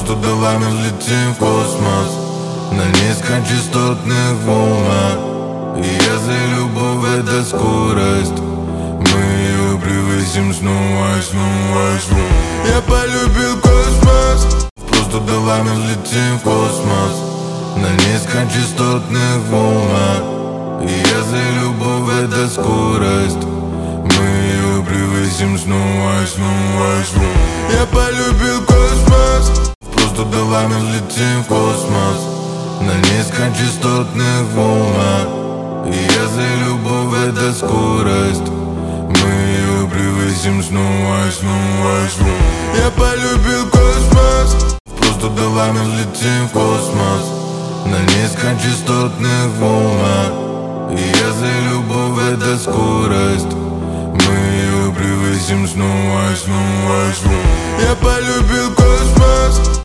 Просто давай мы взлетим в космос на низкочастотных волнах. И если любовь — это скорость, мы ее превысим снова и снова и снова. Я полюбил космос. Просто давай мы взлетим в космос на низкочастотных волнах. И если любовь — это скорость, мы ее превысим снова и снова и снова. Я полюбил космос. Просто давай мы взлетим в космос на низкочастотных волнах. И если любовь — это скорость, мы ее превысим снова и снова и снова. Я полюбил космос. Просто давай мы взлетим в космос на низкочастотных волнах. И если любовь — это скорость, мы ее превысим снова и снова и снова. Я полюбил космос.